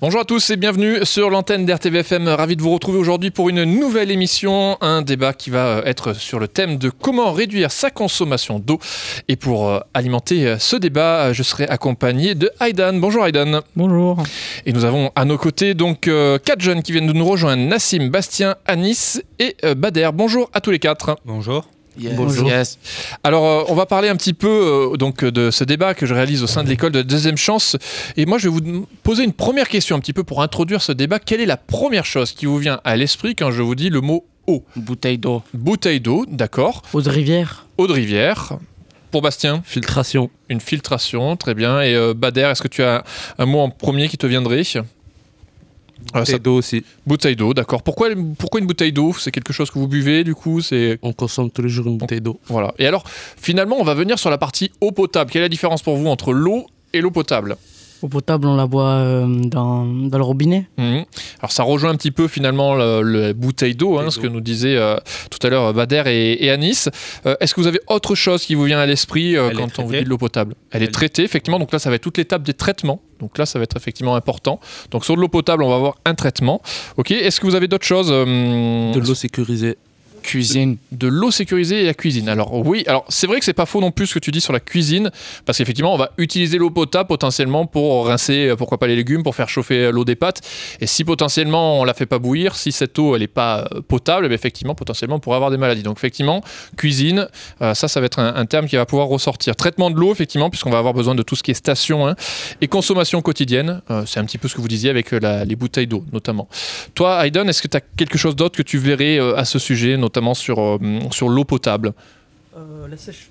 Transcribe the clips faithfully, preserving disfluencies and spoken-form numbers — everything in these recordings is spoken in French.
Bonjour à tous et bienvenue sur l'antenne d'R T V F M. Ravi de vous retrouver aujourd'hui pour une nouvelle émission, un débat qui va être sur le thème de comment réduire sa consommation d'eau. Et pour alimenter ce débat, je serai accompagné de Aidan. Bonjour Aidan. Bonjour. Et nous avons à nos côtés donc euh, quatre jeunes qui viennent de nous rejoindre, Nassim, Bastien, Anis et euh, Bader. Bonjour à tous les quatre. Bonjour. Yes. Bonjour. Yes. Alors, euh, on va parler un petit peu euh, donc, de ce débat que je réalise au sein de l'école de Deuxième Chance. Et moi, je vais vous poser une première question un petit peu pour introduire ce débat. Quelle est la première chose qui vous vient à l'esprit quand je vous dis le mot eau ? Bouteille d'eau. Bouteille d'eau, d'accord. Eau de rivière. Eau de rivière. Pour Bastien ? Filtration. Une filtration, très bien. Et euh, Bader, est-ce que tu as un mot en premier qui te viendrait ? Bouteille ça... d'eau aussi. Bouteille d'eau, d'accord. Pourquoi, pourquoi une bouteille d'eau ? C'est quelque chose que vous buvez, du coup c'est... On consomme tous les jours une bouteille d'eau. Voilà. Et alors, finalement, on va venir sur la partie eau potable. Quelle est la différence pour vous entre l'eau et l'eau potable ? Eau potable, on la boit euh, dans, dans le robinet. Mmh. Alors, ça rejoint un petit peu, finalement, la bouteille d'eau, hein, ce que nous disaient euh, tout à l'heure Bader et, et Anis. Euh, est-ce que vous avez autre chose qui vous vient à l'esprit euh, quand on vous dit de l'eau potable ? Elle, Elle est traitée, effectivement. Donc là, ça va être toute l'étape des traitements. Donc là, ça va être effectivement important. Donc sur de l'eau potable, on va avoir un traitement. Ok. Est-ce que vous avez d'autres choses euh... De l'eau sécurisée. Cuisine. De l'eau sécurisée et la cuisine. Alors oui, alors c'est vrai que c'est pas faux non plus ce que tu dis sur la cuisine, parce qu'effectivement on va utiliser l'eau potable potentiellement pour rincer, pourquoi pas les légumes, pour faire chauffer l'eau des pâtes. Et si potentiellement on la fait pas bouillir, si cette eau elle est pas potable, eh effectivement potentiellement on pourrait avoir des maladies. Donc effectivement cuisine, euh, ça ça va être un, un terme qui va pouvoir ressortir. Traitement de l'eau effectivement, puisqu'on va avoir besoin de tout ce qui est station, hein, et consommation quotidienne. Euh, c'est un petit peu ce que vous disiez avec la, les bouteilles d'eau notamment. Toi Aidan, est-ce que tu as quelque chose d'autre que tu verrais euh, à ce sujet, notamment notamment sur, euh, sur l'eau potable. Euh, la, sèche...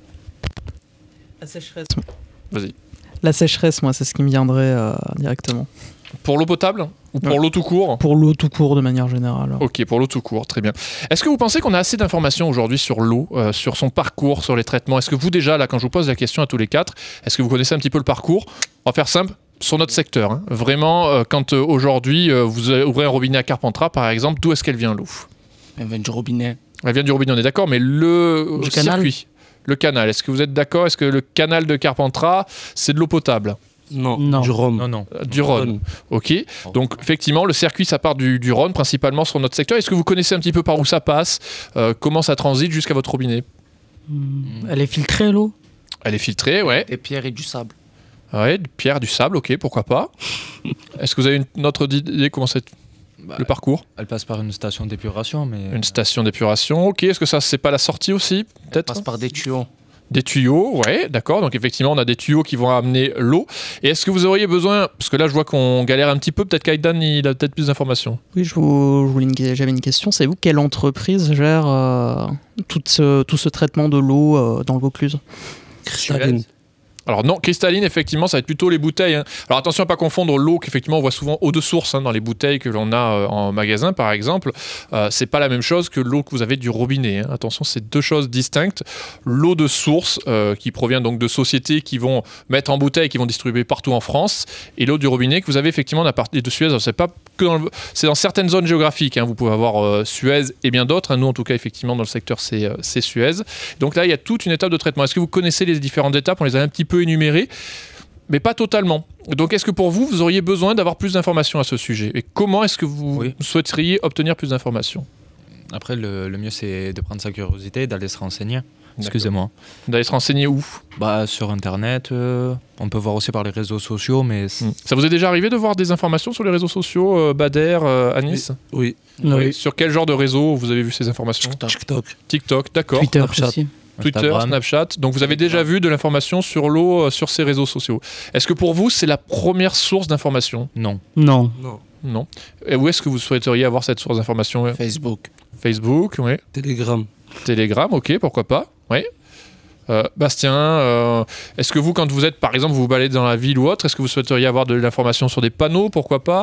la sécheresse. Vas-y. La sécheresse, moi, c'est ce qui me viendrait euh, directement. Pour l'eau potable ou pour ouais. l'eau tout court ? Pour l'eau tout court, de manière générale. Ok, pour l'eau tout court, très bien. Est-ce que vous pensez qu'on a assez d'informations aujourd'hui sur l'eau, euh, sur son parcours, sur les traitements ? Est-ce que vous déjà, là, quand je vous pose la question à tous les quatre, est-ce que vous connaissez un petit peu le parcours ? On va faire simple. Sur notre secteur, hein. Vraiment, euh, quand euh, aujourd'hui, euh, vous ouvrez un robinet à Carpentras, par exemple, d'où est-ce qu'elle vient, l'eau ? Elle vient du robinet. Elle vient du robinet, on est d'accord, mais le du circuit, canal. le canal, est-ce que vous êtes d'accord ? Est-ce que le canal de Carpentras, c'est de l'eau potable ? Non, non, du Rhône. Non, non. Euh, du Rhône. Ok. Donc, effectivement, le circuit, ça part du, du Rhône, principalement sur notre secteur. Est-ce que vous connaissez un petit peu par où ça passe ? euh, Comment ça transite jusqu'à votre robinet ? mmh. Elle est filtrée, l'eau ? Elle est filtrée, ouais. Des pierres et du sable. Ouais, du pierre, du sable, ok, pourquoi pas. Est-ce que vous avez une autre idée comment c'est bah, le parcours ? Elle passe par une station d'épuration, mais... Une station d'épuration, ok. Est-ce que ça, c'est pas la sortie aussi, peut-être ? Elle passe par des tuyaux. Des tuyaux, ouais, d'accord. Donc effectivement, on a des tuyaux qui vont amener l'eau. Et est-ce que vous auriez besoin, parce que là, je vois qu'on galère un petit peu, peut-être qu'Aidan, il a peut-être plus d'informations. Oui, je vous, je vous une, j'avais une question. C'est vous, quelle entreprise gère euh, tout, ce, tout ce traitement de l'eau euh, dans le Vaucluse ? Cristalline. Alors non, cristalline, effectivement, ça va être plutôt les bouteilles. Hein. Alors attention à ne pas confondre l'eau qu'effectivement on voit souvent eau de source hein, dans les bouteilles que l'on a euh, en magasin, par exemple. Euh, c'est pas la même chose que l'eau que vous avez du robinet. Hein. Attention, c'est deux choses distinctes. L'eau de source, euh, qui provient donc de sociétés qui vont mettre en bouteille, qui vont distribuer partout en France, et l'eau du robinet que vous avez effectivement à partir de Suez. Alors, c'est pas que dans le... c'est dans certaines zones géographiques. Hein. Vous pouvez avoir euh, Suez et bien d'autres. Hein. Nous, en tout cas, effectivement, dans le secteur, c'est, euh, c'est Suez. Donc là, il y a toute une étape de traitement. Est-ce que vous connaissez les différentes étapes ? On les a un petit peu énumérées, mais pas totalement. Donc, est-ce que pour vous, vous auriez besoin d'avoir plus d'informations à ce sujet ? Et comment est-ce que vous oui. souhaiteriez obtenir plus d'informations ? Après, le, le mieux, c'est de prendre sa curiosité, d'aller se renseigner. Excusez-moi. D'aller se renseigner où ? Bah, sur Internet. Euh, on peut voir aussi par les réseaux sociaux, mais... Mmh. Ça vous est déjà arrivé de voir des informations sur les réseaux sociaux, euh, Bader, euh, Anis ? Oui. Oui. oui. Sur quel genre de réseau vous avez vu ces informations ? TikTok. TikTok, d'accord. Twitter Snapchat. aussi. Twitter, Instagram. Snapchat. Donc vous avez déjà vu de l'information sur l'eau euh, sur ces réseaux sociaux. Est-ce que pour vous, c'est la première source d'information ? Non. Non. Non. Non. Et où est-ce que vous souhaiteriez avoir cette source d'information ? Facebook. Facebook, oui. Telegram. Telegram, ok, pourquoi pas. Oui. Euh, Bastien, euh, est-ce que vous, quand vous êtes, par exemple, vous vous baladez dans la ville ou autre, est-ce que vous souhaiteriez avoir de l'information sur des panneaux, pourquoi pas ?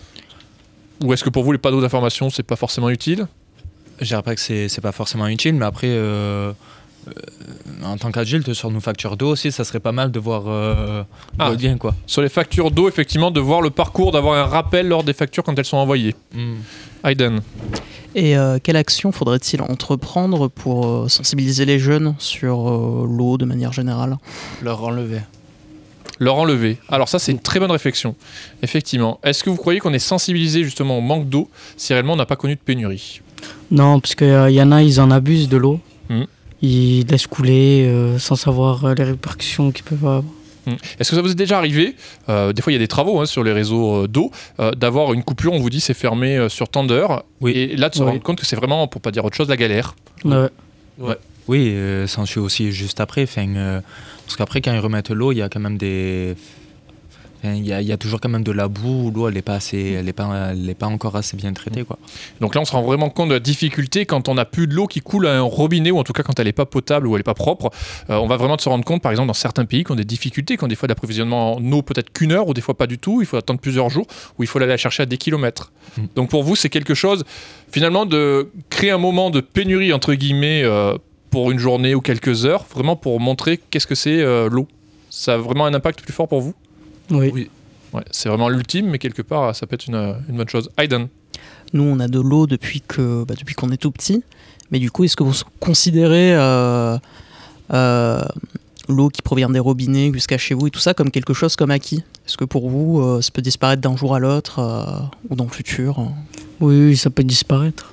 Ou est-ce que pour vous, les panneaux d'information, c'est pas forcément utile ? Je dirais pas que c'est, c'est pas forcément utile, mais après, euh, euh, en tant qu'adulte, sur nos factures d'eau aussi, ça serait pas mal de voir euh, ah, bien, quoi. Sur les factures d'eau, effectivement, de voir le parcours, d'avoir un rappel lors des factures quand elles sont envoyées. Mm. Aidan. Et euh, quelle action faudrait-il entreprendre pour euh, sensibiliser les jeunes sur euh, l'eau de manière générale ? Leur enlever. Leur enlever. Alors ça, c'est une très bonne réflexion. Effectivement. Est-ce que vous croyez qu'on est sensibilisé justement au manque d'eau si réellement on n'a pas connu de pénurie? Non, parce qu'il euh, y en a, ils en abusent de l'eau. Mmh. Ils laissent couler euh, sans savoir euh, les répercussions qu'ils peuvent avoir. Mmh. Est-ce que ça vous est déjà arrivé, euh, des fois il y a des travaux hein, sur les réseaux euh, d'eau, euh, d'avoir une coupure, on vous dit c'est fermé euh, sur tant d'heures, Oui. et là de se Oui. rendre compte que c'est vraiment, pour pas dire autre chose, la galère. Ouais. Ouais. Oui, euh, ça en suit aussi juste après. Fin, euh, parce qu'après, quand ils remettent l'eau, il y a quand même des. Enfin, Il y, a, il y a toujours quand même de la boue où l'eau elle n'est pas, assez- elle est pas, elle est pas encore assez bien traitée. Quoi. Donc là on se rend vraiment compte de la difficulté quand on n'a plus de l'eau qui coule à un robinet, ou en tout cas quand elle n'est pas potable ou elle n'est pas propre. Euh, on va vraiment se rendre compte par exemple dans certains pays qui ont des difficultés, qui ont des fois d'approvisionnement en eau peut-être qu'une heure ou des fois pas du tout, il faut attendre plusieurs jours, ou il faut aller la chercher à des kilomètres. Mm. Donc pour vous c'est quelque chose finalement de créer un moment de pénurie entre guillemets euh, pour une journée ou quelques heures, vraiment pour montrer qu'est-ce que c'est euh, l'eau. Ça a vraiment un impact plus fort pour vous? Oui. Oui. Ouais, c'est vraiment l'ultime, mais quelque part ça peut être une, une bonne chose. Aiden. Nous, on a de l'eau depuis que, bah, depuis qu'on est tout petit. Mais du coup, est-ce que vous considérez euh, euh, l'eau qui provient des robinets jusqu'à chez vous et tout ça comme quelque chose comme acquis? Est-ce que pour vous, euh, ça peut disparaître d'un jour à l'autre euh, ou dans le futur? Oui, oui, ça peut disparaître.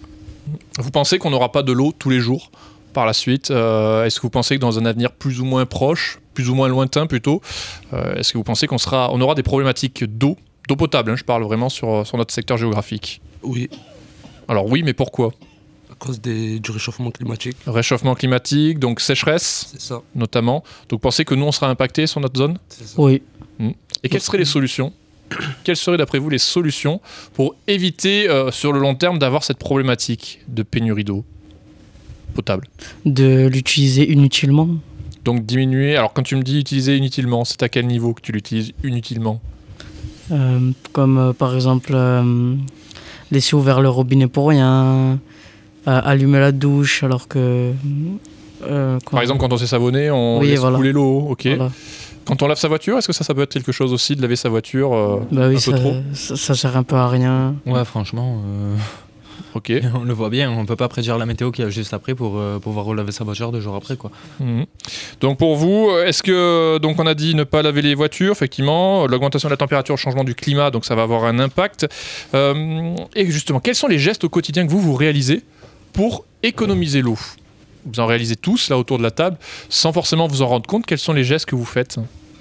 Vous pensez qu'on n'aura pas de l'eau tous les jours par la suite? Euh, Est-ce que vous pensez que dans un avenir plus ou moins proche, plus ou moins lointain plutôt, euh, est-ce que vous pensez qu'on sera, on aura des problématiques d'eau, d'eau potable hein, je parle vraiment sur, sur notre secteur géographique. Oui, Alors oui, mais pourquoi? à cause des, du réchauffement climatique, Réchauffement climatique, donc sécheresse c'est ça. notamment. Donc vous pensez que nous, on sera impacté sur notre zone? C'est ça. Oui. Et quelles seraient les solutions? Quelles seraient d'après vous les solutions pour éviter euh, sur le long terme d'avoir cette problématique de pénurie d'eau potable? De l'utiliser inutilement. Donc diminuer, alors quand tu me dis utiliser inutilement, c'est à quel niveau que tu l'utilises inutilement? Euh, comme euh, par exemple euh, laisser ouvert le robinet pour rien, euh, allumer la douche alors que... euh, quand- Par exemple quand on s'est savonné, on Oui, laisse voilà. couler l'eau, ok. Voilà. Quand on lave sa voiture, est-ce que ça, ça peut être quelque chose aussi de laver sa voiture euh, Bah oui, un ça, peu trop? ça, ça sert un peu à rien. Ouais, franchement, euh, Ok. on le voit bien. On peut pas prédire la météo qu'il y a juste après pour euh, pouvoir relaver sa voiture deux jours après. Quoi. Mhm. Donc pour vous, est-ce que donc on a dit ne pas laver les voitures, effectivement, l'augmentation de la température, le changement du climat, donc ça va avoir un impact. Euh, et justement, quels sont les gestes au quotidien que vous vous réalisez pour économiser l'eau? Vous en réalisez tous là autour de la table, sans forcément vous en rendre compte. Quels sont les gestes que vous faites?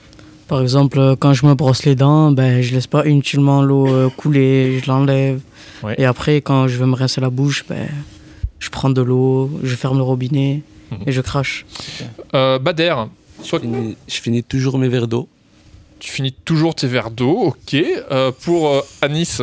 Par exemple, euh, quand je me brosse les dents, ben, je laisse pas inutilement l'eau euh, couler, je l'enlève. Ouais. Et après, quand je veux me rincer la bouche, ben, je prends de l'eau, je ferme le robinet Mhm. et je crache. Euh, Bader, soit Je finis, je finis toujours mes verres d'eau. tu finis toujours tes verres d'eau, ok. Euh, pour euh, Anis,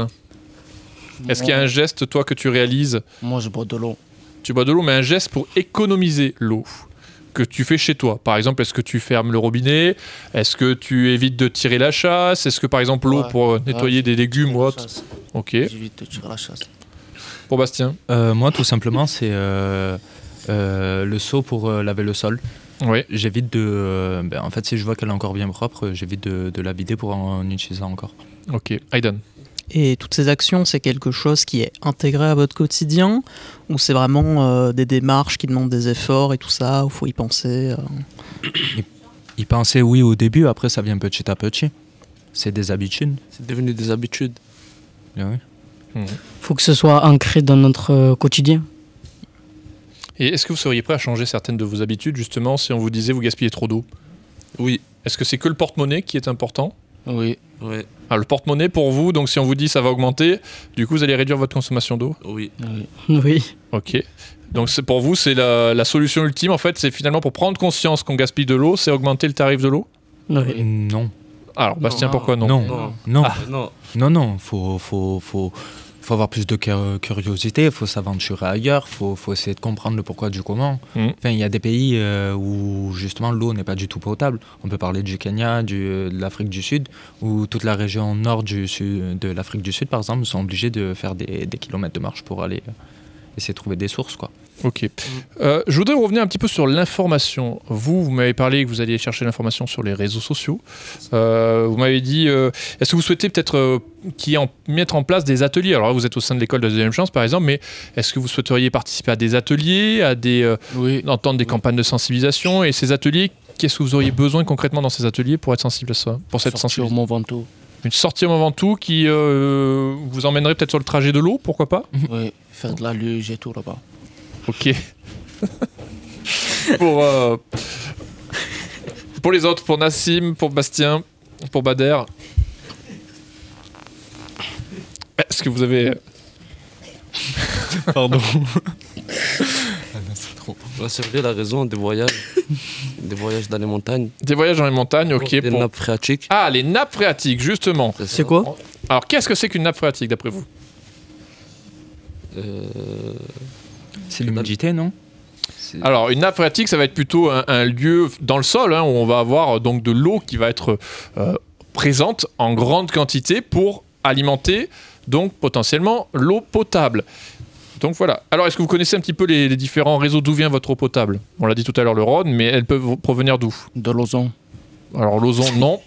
est-ce qu'il y a un geste, toi, que tu réalises? Moi, je bois de l'eau. Tu bois de l'eau, mais un geste pour économiser l'eau que tu fais chez toi. Par exemple, est-ce que tu fermes le robinet? Est-ce que tu évites de tirer la chasse? Est-ce que, par exemple, l'eau Ouais. pour euh, nettoyer Ouais, des légumes ou la autre? chasse. Ok. J'évite de tirer la chasse. Pour Bastien? Euh, moi, tout simplement, c'est euh, euh, le seau pour euh, laver le sol. Oui. J'évite de. euh, ben, en fait, si je vois qu'elle est encore bien propre, j'évite de, de la vider pour en, en utiliser encore. Ok. Aiden? Et toutes ces actions, c'est quelque chose qui est intégré à votre quotidien ou c'est vraiment euh, des démarches qui demandent des efforts et tout ça, où il faut y penser euh Y penser, oui, au début, après, ça vient petit à petit. C'est des habitudes. C'est devenu des habitudes. Ben oui. Faut que ce soit ancré dans notre euh, quotidien. Et est-ce que vous seriez prêt à changer certaines de vos habitudes, justement, si on vous disait vous gaspillez trop d'eau? Oui. Est-ce que c'est que le porte-monnaie qui est important? Oui. Ouais. Ah, le porte-monnaie pour vous, donc si on vous dit ça va augmenter, du coup vous allez réduire votre consommation d'eau? Oui. Oui. Oui. Ok. Donc c'est pour vous, c'est la, la solution ultime, en fait, c'est finalement pour prendre conscience qu'on gaspille de l'eau, c'est augmenter le tarif de l'eau? Oui. Non. Alors, Bastien, Non. pourquoi non? Non. Non. Non. Ah. Non. Non, non, faut, faut, faut, faut avoir plus de cur- curiosité, il faut s'aventurer ailleurs, il faut, faut essayer de comprendre le pourquoi du comment. Mhm. Enfin, il y a des pays euh, où justement l'eau n'est pas du tout potable. On peut parler du Kenya, du, de l'Afrique du Sud, où toute la région nord du sud, de l'Afrique du Sud, par exemple, sont obligés de faire des, des kilomètres de marche pour aller euh, essayer de trouver des sources, quoi. Ok. Euh, je voudrais revenir un petit peu sur l'information. Vous, vous m'avez parlé que vous alliez chercher l'information sur les réseaux sociaux. Euh, vous m'avez dit, euh, est-ce que vous souhaitez peut-être euh, qu'il y ait en- mettre en place des ateliers? Alors là, vous êtes au sein de l'école de la deuxième chance, par exemple, mais est-ce que vous souhaiteriez participer à des ateliers, à des, euh, Oui. entendre des campagnes de sensibilisation? Et ces ateliers, Qu'est-ce que vous auriez besoin concrètement dans ces ateliers pour être sensible à ça, pour cette Sortir au sensibilité? Mont Ventoux. Une sortie au Mont Ventoux qui euh, vous emmènerait peut-être sur le trajet de l'eau, pourquoi pas? Oui, faire de la luge et tout là-bas. Ok. pour, euh, pour les autres, pour Nassim, pour Bastien, pour Bader. Est-ce que vous avez... Pardon. Ouais, c'est vrai, la raison, des voyages. Des voyages dans les montagnes. Des voyages dans les montagnes, ok. Des pour- nappes phréatiques. Ah, les nappes phréatiques, justement. C'est quoi? Alors, qu'est-ce que c'est qu'une nappe phréatique, d'après vous? Euh, C'est l'humidité, non? c'est- Alors, une nappe phréatique, ça va être plutôt un, un lieu dans le sol, hein, où on va avoir euh, donc de l'eau qui va être euh, présente en grande quantité pour alimenter, donc potentiellement, l'eau potable. Donc voilà. Alors, est-ce que vous connaissez un petit peu les, les différents réseaux d'où vient votre eau potable? On l'a dit tout à l'heure, le Rhône, mais elles peuvent provenir d'où? De l'ozon. Alors, l'ozon, non.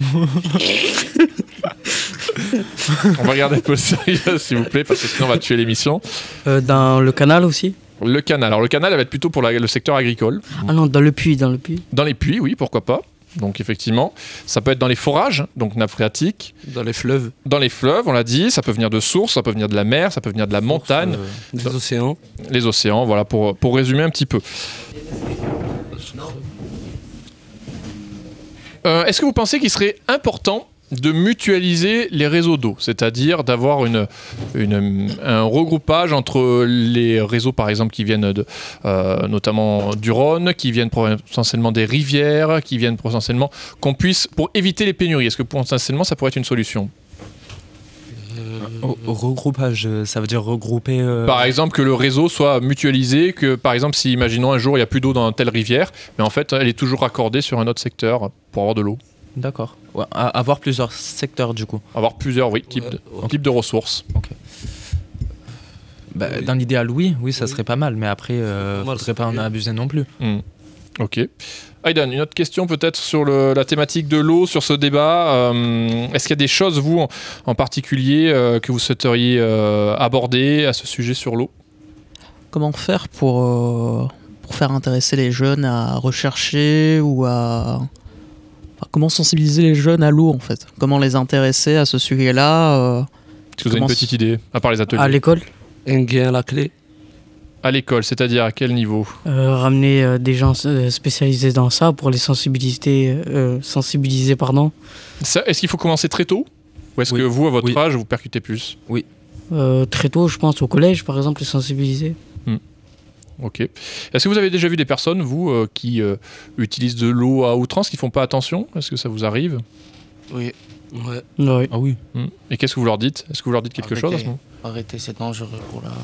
On va regarder un peu sérieux, s'il vous plaît, parce que sinon on va tuer l'émission. Euh, dans le canal aussi? Le canal. Alors, le canal, elle va être plutôt pour la- le secteur agricole. Ah non, dans le puits, dans le puits. Dans les puits, oui, pourquoi pas. Donc, effectivement, ça peut être dans les forages, donc nappe phréatique. Dans les fleuves. Dans les fleuves, on l'a dit, ça peut venir de sources, ça peut venir de la mer, ça peut venir de la montagne, euh, des océans. les océans, voilà, pour, pour résumer un petit peu. Euh, Est-ce que vous pensez qu'il serait important de mutualiser les réseaux d'eau, c'est-à-dire d'avoir une, une- un regroupage entre les réseaux, par exemple, qui viennent de, euh, notamment du Rhône, qui viennent potentiellement des rivières, qui viennent potentiellement qu'on puisse, pour éviter les pénuries, est-ce que potentiellement ça pourrait être une solution? Au- au regroupage, euh, ça veut dire regrouper. euh, Par exemple, que le réseau soit mutualisé, que par exemple, si imaginons un jour il n'y a plus d'eau dans telle rivière, mais en fait elle est toujours raccordée sur un autre secteur pour avoir de l'eau. D'accord. Ouais, a- avoir plusieurs secteurs du coup. Avoir plusieurs, oui, types, Ouais, de, ouais. types de ressources. Bah, Oui. Dans l'idéal, oui, oui, ça Oui. serait pas mal, mais après, euh, Moi, faudrait c'est pas en bien. abuser non plus. Hmm. Ok. Aidan, une autre question peut-être sur le- la thématique de l'eau, sur ce débat. Euh, Est-ce qu'il y a des choses, vous, en, en particulier, euh, que vous souhaiteriez euh, aborder à ce sujet sur l'eau? Comment faire pour, euh, pour faire intéresser les jeunes à rechercher ou à... enfin, comment sensibiliser les jeunes à l'eau en fait? Comment les intéresser à ce sujet-là euh, Est-ce que vous avez une Comment petite idée, à part les ateliers? À l'école, Un gain à la clé. À l'école, c'est-à-dire à quel niveau? euh, ramener euh, des gens euh, spécialisés dans ça pour les sensibiliser, euh, sensibiliser pardon. Ça, Est-ce qu'il faut commencer très tôt? Ou est-ce Oui. que vous, à votre Oui. âge, vous percutez plus? Euh, très tôt, je pense, au collège, par exemple, les sensibiliser. Ok. Est-ce que vous avez déjà vu des personnes, vous, euh, qui euh, utilisent de l'eau à outrance, qui font pas attention? Est-ce que ça vous arrive? Oui, Ouais. Oui. Ah oui. Hmm. Et qu'est-ce que vous leur dites? Est-ce que vous leur dites quelque Arrêtez. chose à ce moment? arrêtez, c'est dangereux pour la.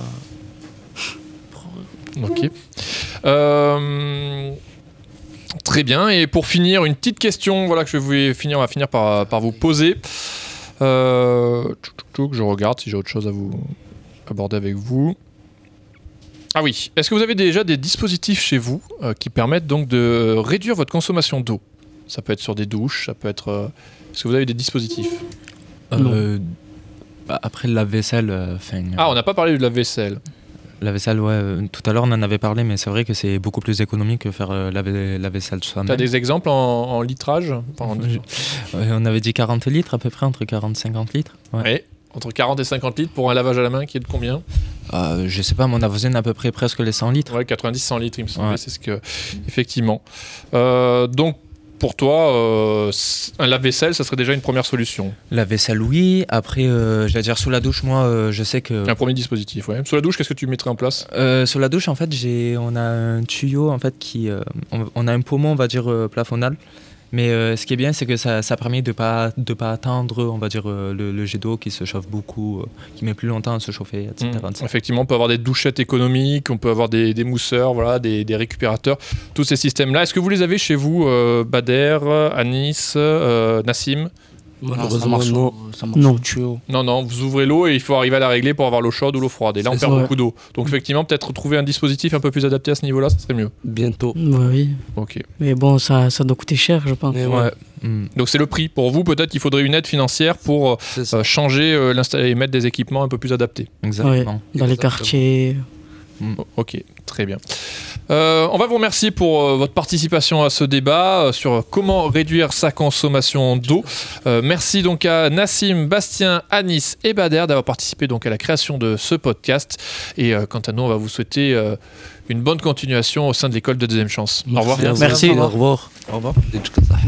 pour- Ok. Euh, Très bien. Et pour finir, une petite question, voilà que je vais finir, on va finir par, par vous poser. Euh, tchouk, tchouk, tchouk, je regarde si j'ai autre chose à vous aborder avec vous. Ah oui. Est-ce que vous avez déjà des dispositifs chez vous euh, qui permettent donc de réduire votre consommation d'eau? Ça peut être sur des douches, ça peut être. euh, Est-ce que vous avez des dispositifs? Euh, bah, après le lave-vaisselle, euh, 'fin, Ah, on n'a pas parlé de la vaisselle. la vaisselle, ouais, euh, tout à l'heure on en avait parlé, mais c'est vrai que c'est beaucoup plus économique que faire euh, la, vai- la vaisselle Tu as soi-même. des exemples en, en litrage? Enfin, en- Ouais, on avait dit quarante litres à peu près, entre quarante et cinquante litres. Ouais. Ouais. Entre quarante et cinquante litres pour un lavage à la main qui est de combien? Euh, je sais pas, mon avoisine à peu près presque les cent litres. Ouais, quatre-vingt-dix à cent litres, il me semble. Ouais. C'est ce que. Effectivement. Euh, donc, pour toi, euh, c- un lave-vaisselle, ça serait déjà une première solution. La vaisselle, oui. Après, euh, j'allais dire sous la douche, moi, euh, je sais que. Un premier dispositif, ouais. Sous la douche, qu'est-ce que tu mettrais en place? Euh, sur la douche, en fait, j'ai, on a un tuyau, en fait, qui, euh, on, on a un pommeau, on va dire euh, plafonnal. Mais euh, ce qui est bien, c'est que ça, ça permet de pas, de pas attendre, on va dire, euh, le, le jet d'eau qui se chauffe beaucoup, euh, qui met plus longtemps à se chauffer, et cetera. Mmh. Effectivement, on peut avoir des douchettes économiques, on peut avoir des, des mousseurs, voilà, des, des récupérateurs, tous ces systèmes-là. Est-ce que vous les avez chez vous, euh, Bader, Anis, euh, Nassim? Non, ça Malheureusement, marche, non. au- ça marche Non. au tuyau. Non, non, vous ouvrez l'eau et il faut arriver à la régler pour avoir l'eau chaude ou l'eau froide. Et là, on C'est perd ça. beaucoup d'eau. Donc, effectivement, peut-être trouver un dispositif un peu plus adapté à ce niveau-là, ça serait mieux. Bientôt. Oui. Ok. Mais bon, ça, ça doit coûter cher, je pense. Mais Ouais. ouais, Mm. Donc, c'est le prix. Pour vous, peut-être qu'il faudrait une aide financière pour euh, c'est ça. euh, changer, euh, l'installer et mettre des équipements un peu plus adaptés. Exactement. Ouais. Dans les Exactement. quartiers. Mm. Ok, très bien. Euh, on va vous remercier pour euh, votre participation à ce débat euh, sur comment réduire sa consommation d'eau. Euh, merci donc à Nassim, Bastien, Anis et Bader d'avoir participé donc à la création de ce podcast. Et euh, quant à nous, on va vous souhaiter euh, une bonne continuation au sein de l'école de Deuxième Chance. Au revoir. Merci. Merci. Au revoir. Au revoir. Au revoir.